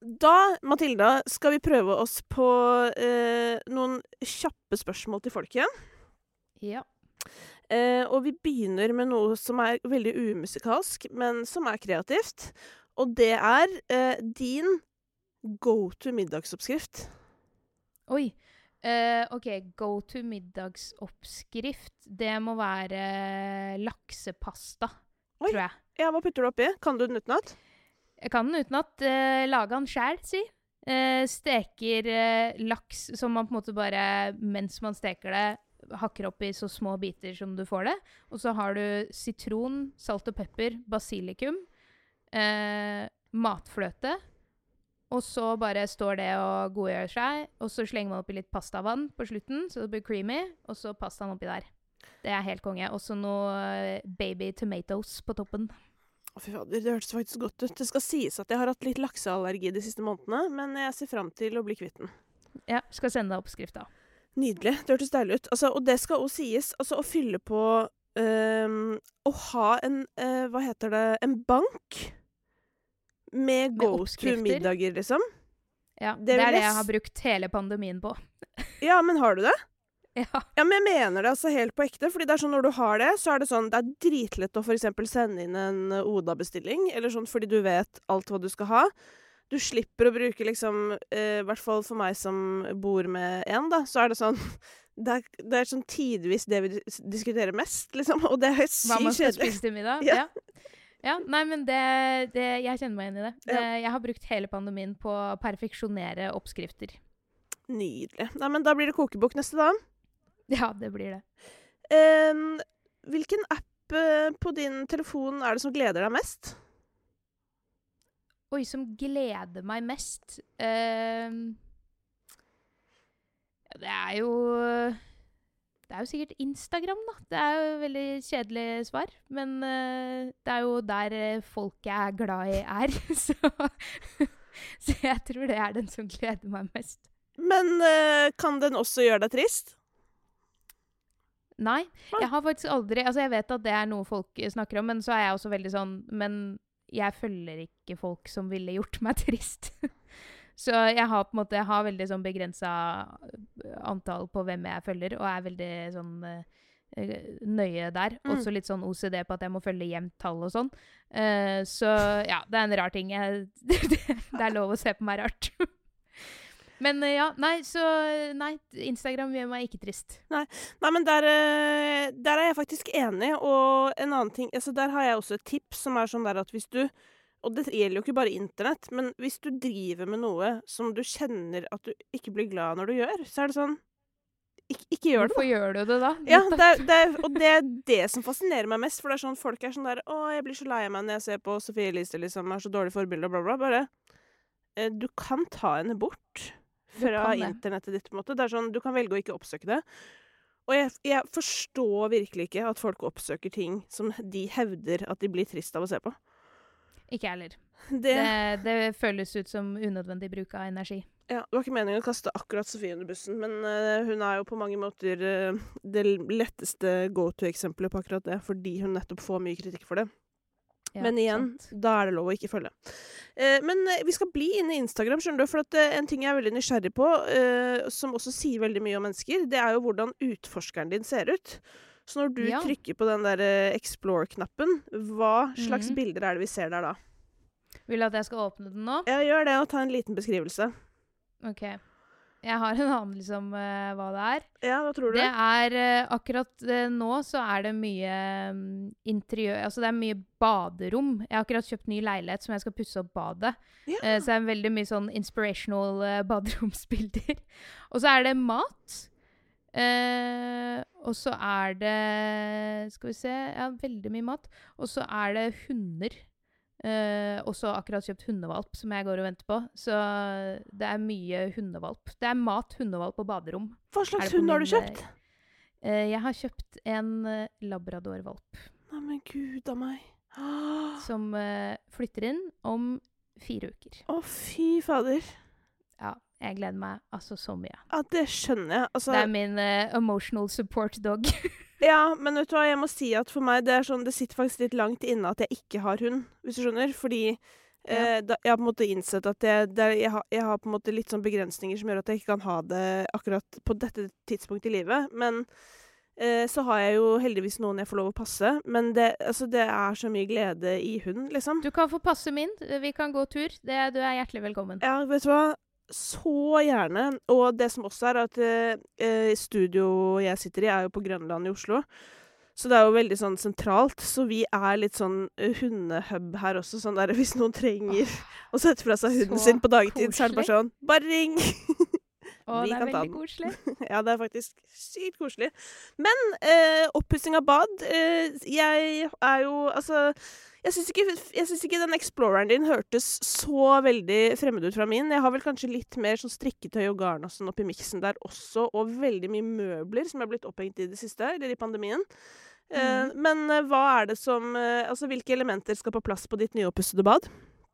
Da, Matilda, skal vi prøve oss på noen kjappe spørsmål til folket. Ja. Og vi begynner med noe som er veldig umusikalsk, men som er kreativt. Og det er din go-to middagsoppskrift. Oi. Ok, go to middagsoppskrift. Det må være laksepasta, Oi. tror jeg. Ja, hva putter du oppi? Kan du den utenat? Jeg kan den utenat. Lage den selv, si. Steker laks som man på en måte bare, mens man steker det, hakker opp i så små biter som du får det. Og så har du sitron, salt og pepper, basilikum, matfløte. Og så bare står det og godgjør seg. Og så slenger man oppi litt pastavann på slutten, så det blir creamy. Og så pastaen oppi der. Det er helt konge. Og så noe baby tomatoes på toppen. Å, fy fader, det hørtes faktisk godt ut. Det skal sies at jeg har hatt litt lakseallergi de siste månedene, men jeg ser frem til å bli kvitt den. Ja, skal sende deg oppskrifta. Nydelig. Det hørtes deilig ut. Altså, og det skal også sies, altså å fylle på å ha en, hva heter det, en bank med go-to-middager, liksom. Ja, Det det vil er det jeg jeg har brukt hele pandemien på. Ja, men har du det? Ja. Ja, men jeg mener det altså helt på ekte, fordi det er sånn når du har det, så er det sånn, det er dritlett å for eksempel sende inn en Oda-bestilling, eller sånn fordi du vet alt hva du skal ha. Du slipper å bruke liksom, i hvert fall for meg som bor med en da, så er det sånn, det er sånn tidvis det vi diskuterer mest, liksom, og det er Hva sykt man skal kjedelig. spise til middag. Ja. Ja, nei, men jeg kjenner meg inn i det. Jeg har brukt hele pandemien på å perfeksjonere oppskrifter. Nydelig. Nei, men da blir det kokebok neste dag. Ja, det blir det. Hvilken app på din telefon er det som gleder deg mest? Oi, som gleder meg mest. Det er jo sikkert Instagram, da. Det er jo et veldig kjedelig svar. Men det er jo der folk jeg er glad i er. Så jeg tror det er den som gleder meg mest. Men kan den også gjøre deg trist? Nei, jeg har faktisk aldri... Altså, jeg vet at det er noe folk snakker om, men så er jeg også veldig sånn... Men jeg følger ikke folk som ville gjort meg trist. Så jeg har på en måte veldig sånn begrenset antall på hvem jeg følger, og er veldig sånn nøye der. Også litt sånn OCD på at jeg må følge jevnt tall og sånn. Så ja, det er en rar ting. Det er lov å se på meg rart. Men ja, nei, Instagram gjør meg ikke trist. Nei, men der er jeg faktisk enig, og en annen ting, altså der har jeg også et tips som er sånn der at hvis du, og det gjelder jo ikke bare internett, men hvis du driver med noe som du kjenner at du ikke blir glad når du gjør, så er det sånn, ikke gjør det. Hvorfor gjør du det da? Ja, og det er det som fascinerer meg mest, for det er sånn, folk er sånn der, jeg blir så lei meg når jeg ser på Sofie Elise, liksom, er så dårlig forbilde, og bla bla, bare, du kan ta henne bort fra internettet ditt, på en måte. Det er sånn, du kan velge å ikke oppsøke det. Og jeg forstår virkelig ikke at folk oppsøker ting som de hevder at de blir trist av å se på. Ikke heller. Det føles ut som unødvendig bruk av energi. Ja, det var ikke meningen å kaste akkurat Sofie under bussen, men hun er jo på mange måter det letteste go-to-eksempelet på akkurat det, fordi hun nettopp får mye kritikk for det. Ja, men igjen, da er det lov å ikke følge. Men vi skal bli inne i Instagram, skjønner du, for at en ting jeg er veldig nysgjerrig på, som også sier veldig mye om mennesker, det er jo hvordan utforskeren din ser ut. Så når du trykker på den der Explore-knappen, hva slags bilder er det vi ser der da? Vil du at jeg skal åpne den nå? Ja, gjør det, og ta en liten beskrivelse. Ok. Jeg har en anelse om hva det er. Ja, hva tror du? Det er akkurat nå så er det mye interiør, altså det er mye baderom. Jeg har akkurat kjøpt ny leilighet som jeg skal pusse opp badet. Så det er veldig mye sånn inspirational baderomsbilder. Og så er det mat. Og så er det, skal vi se, ja, veldig mye mat. Og så er det hunder. Også akkurat kjøpt hundevalp som jeg går og venter på. Så det er mye hundevalp. Det er mat, hundevalp og baderom. Hva slags hund har du kjøpt? Jeg har kjøpt en labradorvalp. Nei, men Gud av meg. Som flytter inn om 4 uker. Å, fy fader. Ja, jeg gleder meg altså så mye. Ja, det skjønner jeg. Altså, det er min emotional support dog. Ja, men vet du hva, jeg må si at for meg det er sånn, det sitter faktisk litt langt inne at jeg ikke har hund, hvis du skjønner, fordi Jeg har på en måte innsett at jeg har på en måte litt sånn begrensninger som gjør at jeg ikke kan ha det akkurat på dette tidspunktet i livet. Men så har jeg jo heldigvis noen jeg får lov å passe. Men det er så mye glede i hunden, liksom. Du kan få passe min. Vi kan gå tur. Du er hjertelig velkommen. Ja, vet du hva? Så gjerne. Og det som også er at studio jeg sitter i er jo på Grønland i Oslo. Så det er jo veldig sånn sentralt. Så vi er litt sånn hundehub her også. Sånn der hvis noen trenger å sette fra seg hunden sin på dagtid, så er det bare sånn, bare ring! Det er veldig koselig. Ja, det er faktisk sykt koselig. Men oppussing av bad, jeg er jo, altså, jeg synes ikke den Exploreren din hørtes så veldig fremmed ut fra min. Jeg har vel kanskje litt mer sånn strikketøy og garn og sånn oppi miksen der også, og veldig mye møbler som er blitt opphengt i det siste, eller i pandemien. Men hva er det som, altså hvilke elementer skal på plass på ditt nyoppussede bad?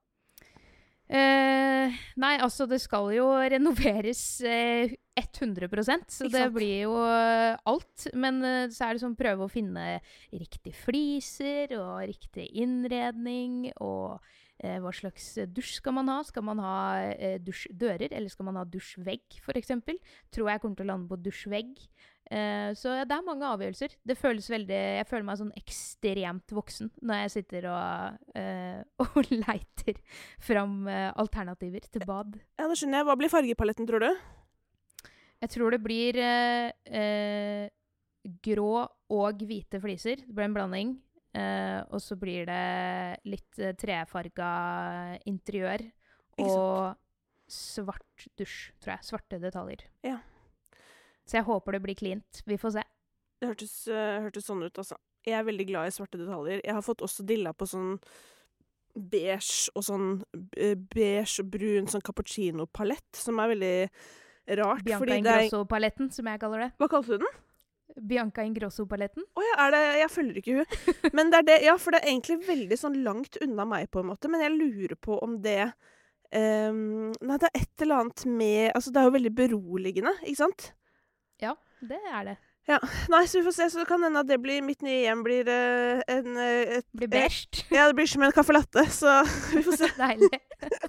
Nei, altså det skal jo renoveres 100%, så det blir jo alt. Men så er det sånn prøve å finne riktig fliser og riktig innredning, og hva slags dusj skal man ha? Skal man ha dusjdører, eller skal man ha dusjvegg, for eksempel? Tror jeg kommer til å lande på dusjvegg. Så det er mange avgjørelser. Det føles veldig, jeg føler meg sånn ekstremt voksen når jeg sitter og leiter fram alternativer til bad. Ja, det skjønner jeg. Hva blir fargepaletten, tror du? Jeg tror det blir grå og hvite fliser. Det blir en blanding. Og så blir det litt trefarga interiør og svart dusj, tror jeg. Svarte detaljer. Ja. Så jeg håper det blir cleant. Vi får se. Det hørtes sånn ut, altså. Jeg er veldig glad i svarte detaljer. Jeg har fått også dilla på sånn beige og brun sånn cappuccino-palett, som er veldig rart. Bianca Ingrosso-paletten, som jeg kaller det. Hva kalte du den? Bianca Ingrosso-paletten. Ja, jeg følger ikke hun. Men det er det, ja, for det er egentlig veldig sånn langt unna meg på en måte, men jeg lurer på om det nei, det er et eller annet med, altså det er jo veldig beroligende, ikke sant? Ja, det er det. Ja, nei, så vi får se, så det kan hende at det blir, mitt nye hjem blir blir beige. Ja, det blir som en kaffe latte, så vi får se. Deilig.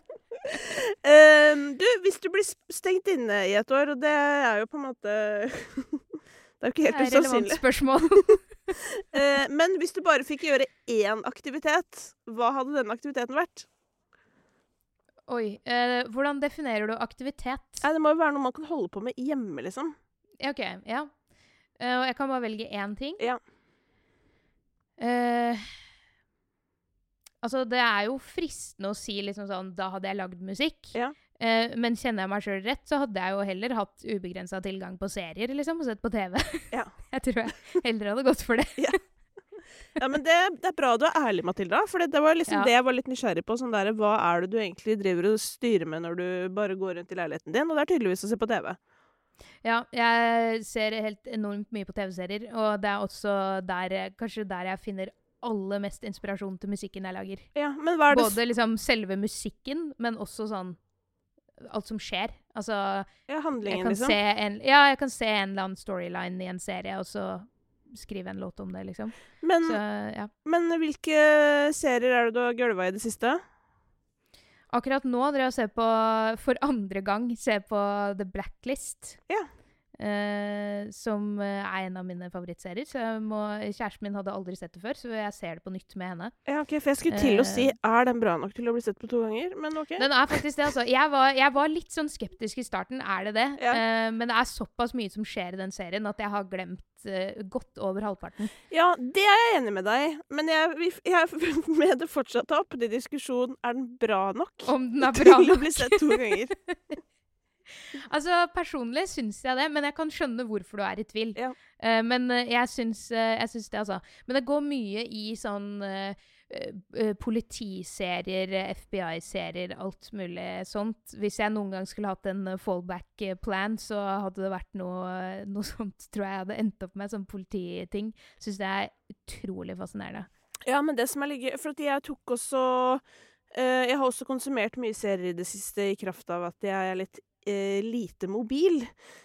Du, hvis du blir stengt inne i et år, og det er jo på en måte det er jo ikke helt usannsynlig. Relevant spørsmål. Men hvis du bare fikk gjøre én aktivitet, hva hadde den aktiviteten vært? Oi, hvordan definerer du aktivitet? Nei, det må jo være noe man kan holde på med hjemme, liksom. Ok, ja. Og jeg kan bare velge én ting. Ja. Altså, det er jo fristende å si liksom sånn, da hadde jeg lagd musikk. Ja. Men kjenner jeg meg selv rett, så hadde jeg jo heller hatt ubegrenset tilgang på serier, liksom, og sett på TV. Ja. Jeg tror jeg heller hadde gått for det. Ja. Ja, men det er bra du er ærlig, Matilda, for det var liksom det jeg var litt nysgjerrig på. Sånn der, hva er det du egentlig driver og styrer med når du bare går rundt i leiligheten din? Og det er tydeligvis å se på TV. Ja, jeg ser helt enormt mye på TV-serier, og det er også kanskje der jeg finner aller mest inspirasjon til musikken jeg lager. Ja, men hva er det? Både liksom selve musikken, men også sånn alt som skjer. Altså, ja, handlingen, liksom. Jeg kan se en eller annen storyline i en serie, og så skrive en låt om det, liksom. Men, så, ja. Men hvilke serier er det du har gølva i det siste? Akkurat nå dere har sett på, for andre gang, ser på The Blacklist. Ja. Som er en av mine favorittserier. Så kjæresten min hadde aldri sett det før, så jeg ser det på nytt med henne. Ja, ok, for jeg skulle til å si, er den bra nok til å bli sett på 2 ganger? Men ok. Den er faktisk det, altså. Jeg var litt sånn skeptisk i starten, er det det? Ja. Men det er såpass mye som skjer i den serien at jeg har glemt godt over halvparten. Ja, det er jeg enig med deg. Men jeg med det fortsatt opp til diskusjon, er den bra nok? Om den er bra nok? Til å bli sett 2 ganger. Altså, personlig syns jeg det, men jeg kan skjønne hvorfor du er i tvil. Ja. Men jeg syns det, altså. Men det går mye i sånn politiserier, FBI-serier, alt mulig sånt. Hvis jeg noen gang skulle hatt en fallback plan, så hadde det vært noe sånt, tror jeg hadde endt opp med, sånn polititing. Syns det er utrolig fascinerende. Ja, men det som er litt, for at jeg tok også jeg har også konsumert mye serier i det siste i kraft av at jeg er litt lite mobil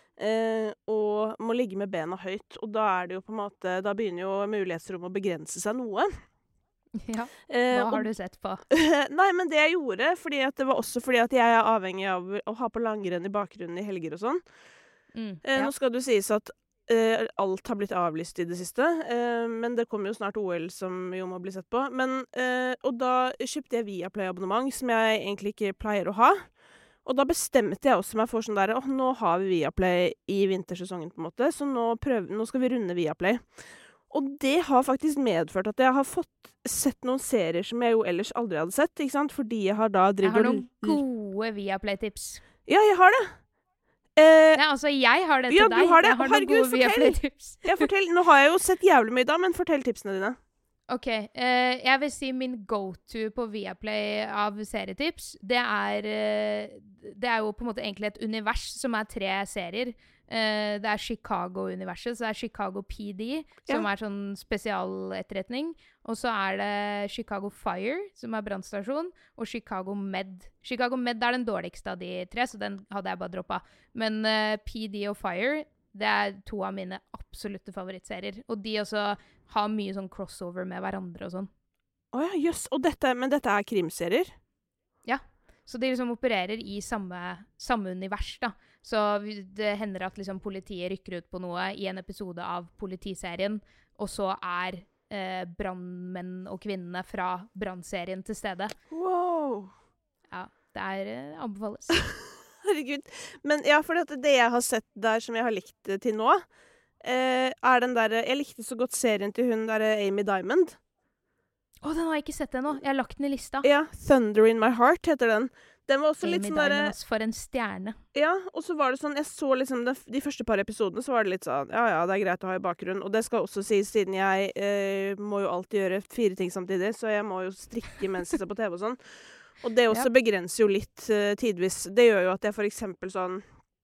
og må ligge med bena høyt, og da er det jo på en måte, da begynner jo mulighetsrom å begrense seg noe. Ja, hva har du sett på? Nei, men det jeg gjorde, det var også fordi at jeg er avhengig av å ha på langrenn i bakgrunnen i helger og sånn. Nå skal det jo sies at alt har blitt avlyst i det siste, men det kommer jo snart OL som jo må bli sett på. Og da kjøpte jeg Viaplay-abonnement, som jeg egentlig ikke pleier å ha. Og da bestemte jeg også meg for sånn der, nå har vi Viaplay i vintersesongen på en måte, så nå skal vi runde Viaplay. Og det har faktisk medført at jeg har fått sett noen serier som jeg jo ellers aldri hadde sett, ikke sant? Fordi jeg har da Jeg har noen gode Viaplay-tips. Ja, jeg har det. Ja, altså, jeg har det til deg. Du har det. Jeg har Herregud, noen gode Viaplay-tips. Ja, fortell. Nå har jeg jo sett jævlig mye da, men fortell tipsene dine. Ok, jeg vil si min go-to på Viaplay av serietips, det er jo på en måte egentlig et univers som er 3 serier. Det er Chicago-universet, så det er Chicago PD, som er sånn spesialetterretning. Og så er det Chicago Fire, som er brannstasjon, og Chicago Med. Chicago Med er den dårligste av de 3, så den hadde jeg bare droppet. Men PD og Fire, det er 2 av mine absolutte favorittserier. Og de også har mye sånn crossover med hverandre og sånn. Åja, jøss. Men dette er krimserier? Ja. Så de liksom opererer i samme univers, da. Så det hender at liksom politiet rykker ut på noe i en episode av politiserien, og så er brannmenn og kvinnene fra brannserien til stede. Wow! Ja, det anbefales. Herregud. Men ja, for det jeg har sett der som jeg har likt til nå, er den der Jeg likte så godt serien til hun der Amy Diamond. Den har jeg ikke sett ennå. Jeg har lagt den i lista. Ja, Thunder in My Heart heter den. Den var også Amy litt sånn Diamond, for en stjerne. Ja, og så var det sånn, jeg så liksom de første par episodene, så var det litt sånn, ja, det er greit å ha i bakgrunn. Og det skal også sies, siden jeg må jo alltid gjøre 4 ting samtidig, så jeg må jo strikke mens jeg ser på TV og sånn. Og det også begrenser jo litt tidvis. Det gjør jo at jeg for eksempel sånn,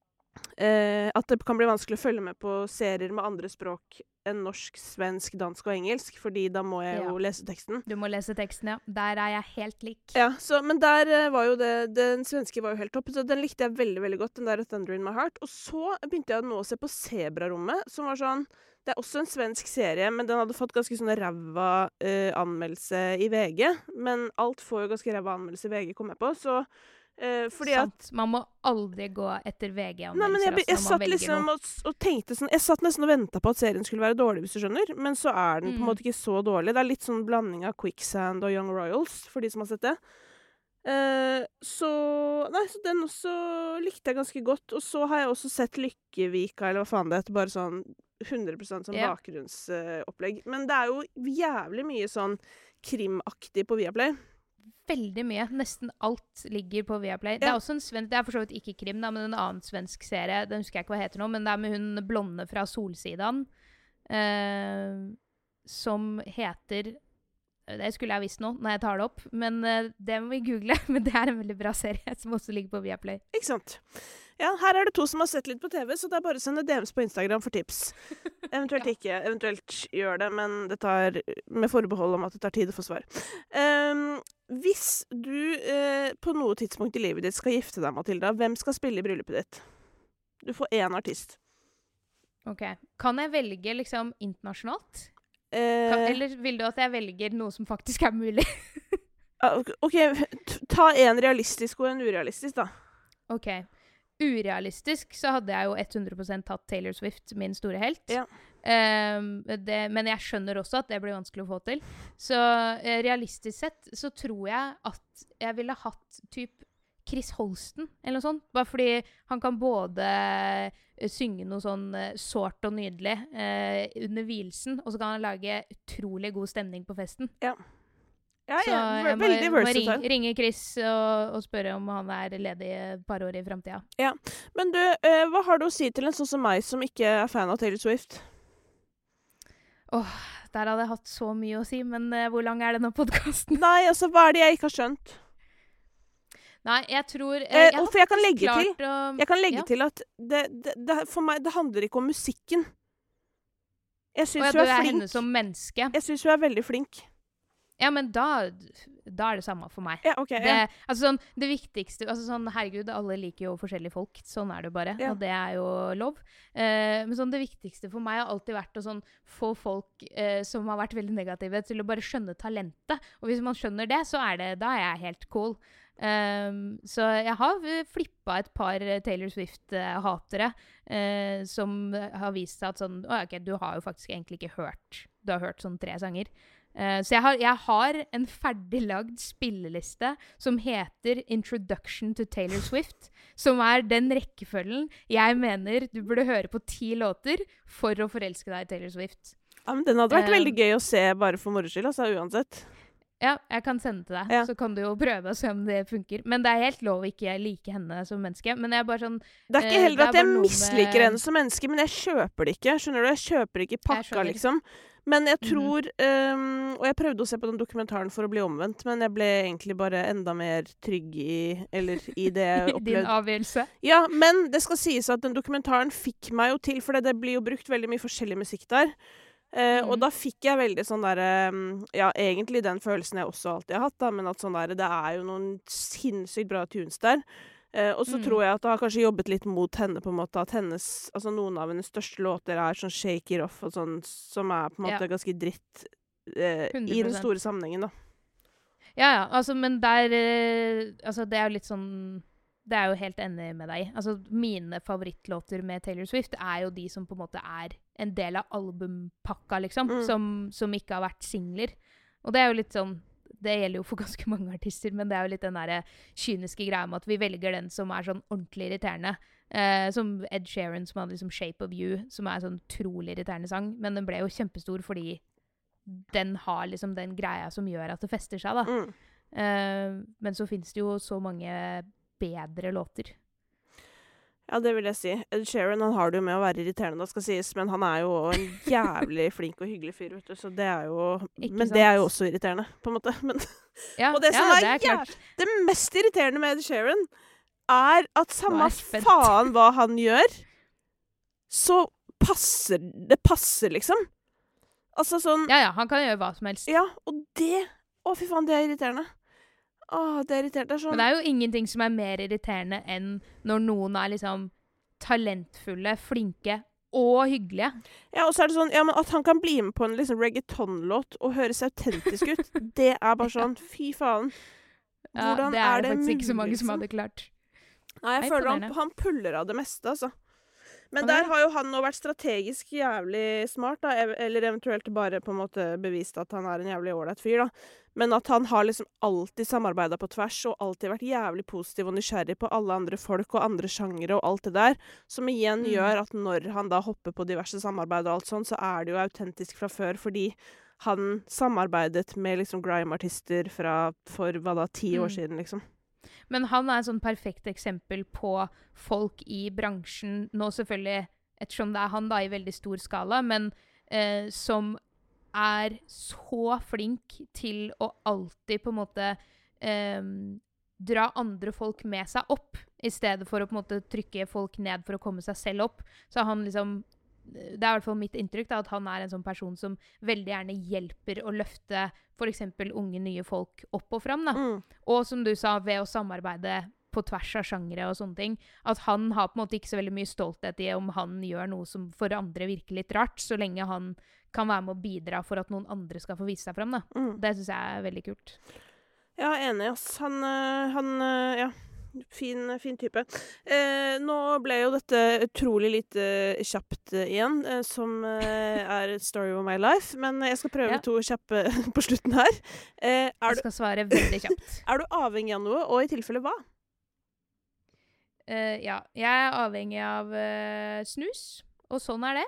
at det kan bli vanskelig å følge med på serier med andre språk enn norsk, svensk, dansk og engelsk, fordi da må jeg jo lese teksten. Du må lese teksten, ja. Der er jeg helt lik. Ja, men der var jo den svenske var jo helt topp, så den likte jeg veldig, veldig godt, den der Thunder in My Heart. Og så begynte jeg nå å se på Zebrarommet, som var sånn, det er også en svensk serie, men den hadde fått ganske sånn ræva anmeldelse i VG, men alt får jo ganske ræva anmeldelse i VG, kom jeg på, så fordi sant. Man må aldri gå etter VG-anmeldelser. Nei, men jeg satt liksom og tenkte sånn, jeg satt nesten og ventet på at serien skulle være dårlig, hvis du skjønner, men så er den på en måte ikke så dårlig. Det er litt sånn blanding av Quicksand og Young Royals, for de som har sett det. Så den også likte jeg ganske godt, og så har jeg også sett Lykkevika, eller hva faen det heter, bare sånn 100% sånn bakgrunnsopplegg. Men det er jo jævlig mye sånn krimaktig på Viaplay. Veldig mye. Nesten alt ligger på Viaplay. Det er også det er for så vidt ikke krim, da, men en annen svensk serie, den husker jeg ikke hva heter nå, men det er med hun blonde fra Solsidan, som heter, det skulle jeg visst nå, når jeg tar det opp, men det må vi google, men det er en veldig bra serie, som også ligger på Viaplay. Ikke sant? Ja, her er det 2 som har sett litt på TV, så det er bare å sende DMs på Instagram for tips. Eventuelt ikke, eventuelt gjør det, men det tar med forbehold om at det tar tid å få svar. Hvis du på noe tidspunkt i livet ditt skal gifte deg, Matilda, hvem skal spille i bryllupet ditt? Du får 1 artist. Ok. Kan jeg velge liksom internasjonalt? Eller vil du at jeg velger noe som faktisk er mulig? Ok, ta en realistisk og en urealistisk, da. Ok. Urealistisk så hadde jeg jo 100% tatt Taylor Swift, min store helt. Ja. Men jeg skjønner også at det blir vanskelig å få til. Så realistisk sett så tror jeg at jeg ville hatt typ Chris Holsten, eller noe sånt. Bare fordi han kan både synge noe sånn sårt og nydelig under hvilsen, og så kan han lage utrolig god stemning på festen. Ja. Ja, så jeg må ringe Chris og spørre om han er ledig et par år i fremtiden. Ja, men du, hva har du å si til en sånn som meg som ikke er fan av Taylor Swift? Der hadde jeg hatt så mye å si, men hvor lang er denne podcasten? Nei, altså, hva er det jeg ikke har skjønt? Nei, jeg tror for jeg kan legge til at for meg, det handler ikke om musikken. Jeg synes hun er flink. Henne som menneske. Jeg synes hun er veldig flink. Ja, men da er det samme for meg. Ja, ok, ja. Altså sånn, det viktigste, altså sånn, herregud, alle liker jo forskjellige folk, sånn er det bare, og det er jo lov. Men sånn, det viktigste for meg har alltid vært å sånn, få folk som har vært veldig negative til å bare skjønne talentet, og hvis man skjønner det, så da er jeg helt cool. Så jeg har flippet et par Taylor Swift-hatere som har vist seg at sånn, ok, du har jo faktisk egentlig ikke hørt, du har hørt sånn 3 sanger. Så jeg har en ferdiglagd spilleliste som heter Introduction to Taylor Swift, som er den rekkefølgen jeg mener du burde høre på 10 låter for å forelske deg i Taylor Swift. Ja, men den hadde vært veldig gøy å se bare for moro skyld, altså uansett. Ja, jeg kan sende til deg, så kan du jo prøve å se om det funker. Men det er helt lov å ikke like henne som menneske. Men jeg bare sånn... Det er ikke heller at jeg misliker henne som menneske, men jeg kjøper det ikke. Skjønner du? Jeg kjøper ikke pakka, liksom. Men jeg tror, og jeg prøvde å se på den dokumentaren for å bli omvendt, men jeg ble egentlig bare enda mer trygg i det jeg opplevde. Din avgjørelse? Ja, men det skal sies at den dokumentaren fikk meg jo til, for det blir jo brukt veldig mye forskjellig musikk der. Og da fikk jeg veldig sånn der, ja, egentlig den følelsen jeg også alltid har hatt, da, men at sånn der, det er jo noen sinnssykt bra tunes der. Og så tror jeg at det har kanskje jobbet litt mot henne, på en måte, at altså noen av hennes største låter er sånn Shake It Off, og sånn, som er på en måte ganske dritt i den store sammenhengen, da. Ja, altså, men altså, det er jo litt sånn, det er jo helt enig med deg. Altså, mine favorittlåter med Taylor Swift er jo de som på en måte er en del av albumpakka, liksom, som ikke har vært singler. Og det er jo litt sånn, det gjelder jo for ganske mange artister, men det er jo litt den der kyniske greia med at vi velger den som er sånn ordentlig irriterende. Som Ed Sheeran, som hadde liksom Shape of You, som er sånn trolig irriterende sang, men den ble jo kjempestor fordi den har liksom den greia som gjør at det fester seg, da. Men så finnes det jo så mange bedre låter. Ja, det vil jeg si. Ed Sheeran, han har det jo med å være irriterende, da skal sies, men han er jo en jævlig flink og hyggelig fyr, vet du, så det er jo... Men det er jo også irriterende, på en måte. Men, og det som det mest irriterende med Ed Sheeran er at samme faen hva han gjør, så det passer liksom. Altså sånn... Ja, han kan gjøre hva som helst. Ja, og det... Å, fy faen, det er irriterende. Det er irriterende. Sånn. Men det er jo ingenting som er mer irriterende enn når noen er liksom talentfulle, flinke og hyggelige. Ja, og så er det sånn, ja, men at han kan bli med på en liksom reggaeton-låt og høres autentisk ut, det er bare sånn, fy faen. Hvordan det er det faktisk mulig, ikke så mange liksom? som hadde klart. Nei, jeg føler han puller av det meste, altså. Men der har jo han nå vært strategisk jævlig smart, da, eller eventuelt bare på en måte bevist at han er en jævlig ålreit fyr, da. Men at han har liksom alltid samarbeidet på tvers, og alltid vært jævlig positiv og nysgjerrig på alle andre folk og andre sjangere og alt det der, som igjen gjør at når han da hopper på diverse samarbeid og alt sånt, så er det jo autentisk fra før, fordi han samarbeidet med liksom grime-artister for, 10 år siden, liksom. Men han er et sånn perfekt eksempel på folk i bransjen, nå selvfølgelig, ettersom det er han da i veldig stor skala, men som er så flink til å alltid på en måte dra andre folk med seg opp, i stedet for å på en måte trykke folk ned for å komme seg selv opp. Så han liksom, det er i hvert fall mitt inntrykk da, at han er en sånn person som veldig gjerne hjelper å løfte for eksempel unge nye folk opp og fram da. Og som du sa, ved å samarbeide på tvers av sjangere og sånne ting, at han har på en måte ikke så veldig mye stolthet i om han gjør noe som for andre virker litt rart, så lenge han kan være med å bidra for at noen andre skal få vise seg frem da. Det synes jeg er veldig kult. Ja, enig, ass. Han ja, fin type. Nå ble jo dette utrolig lite kjapt igjen, som er story of my life, men jeg skal prøve 2 kjappe på slutten her. Jeg skal svare veldig kjapt. Er du avhengig av noe, og i tilfelle hva? Ja, jeg er avhengig av snus, og sånn er det.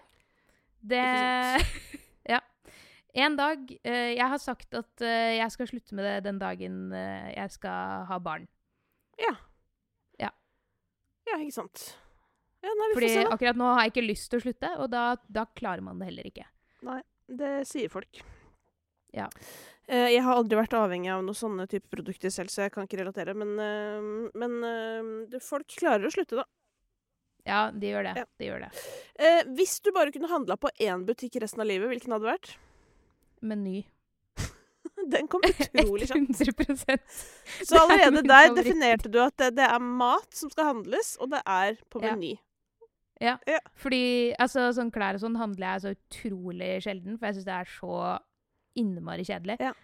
Ja. En dag, jeg har sagt at jeg skal slutte med det den dagen jeg skal ha barn. Ja. Ja, ikke sant. Ja, fordi akkurat nå har jeg ikke lyst til å slutte, og da klarer man det heller ikke. Nei, det sier folk. Ja. Jeg har aldri vært avhengig av noen sånne type produkter selv, så jeg kan ikke relatere, men folk klarer å slutte da. Ja, de gjør det. Ja. De gjør det. Hvis du bare kunne handla på én butikk resten av livet, hvilken hadde det vært? Meny. Den kom utrolig kjapt. 100%. Så allerede min der favoritt. definerte du at det mat som skal handles, og det er på Ja. Meny. Ja, Ja. fordi altså, sånn klær og sånn handler jeg så utrolig sjelden, for jeg synes det er så innmari kjedelig. Ja.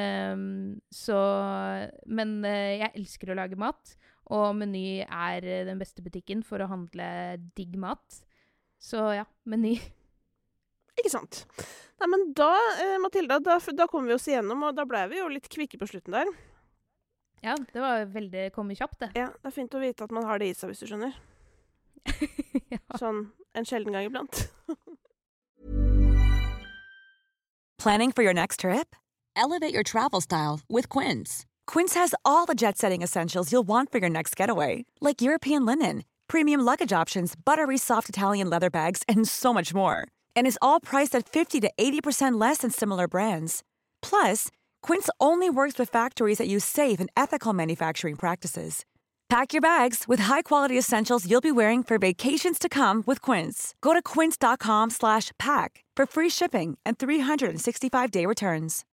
Men jeg elsker å lage mat, og Meny er den beste butikken for å handle digg mat. Så ja, Meny. Ikke sant. Nei, men da, Matilda, da kom vi oss igjennom, og da ble vi jo litt kvikke på slutten der. Ja, det var veldig kommet kjapt, det. Ja, det er fint å vite at man har det i seg, hvis du skjønner. Ja. Sånn en sjelden gang iblant. Planning for your next trip? Elevate your travel style with Quince. Quince has all the jet-setting essentials you'll want for your next getaway, like European linen, premium luggage options, buttery soft Italian leather bags, and so much more. And is all priced at 50 to 80% less than similar brands. Plus, Quince only works with factories that use safe and ethical manufacturing practices. Pack your bags with high-quality essentials you'll be wearing for vacations to come with Quince. Go to quince.com/pack for free shipping and 365-day returns.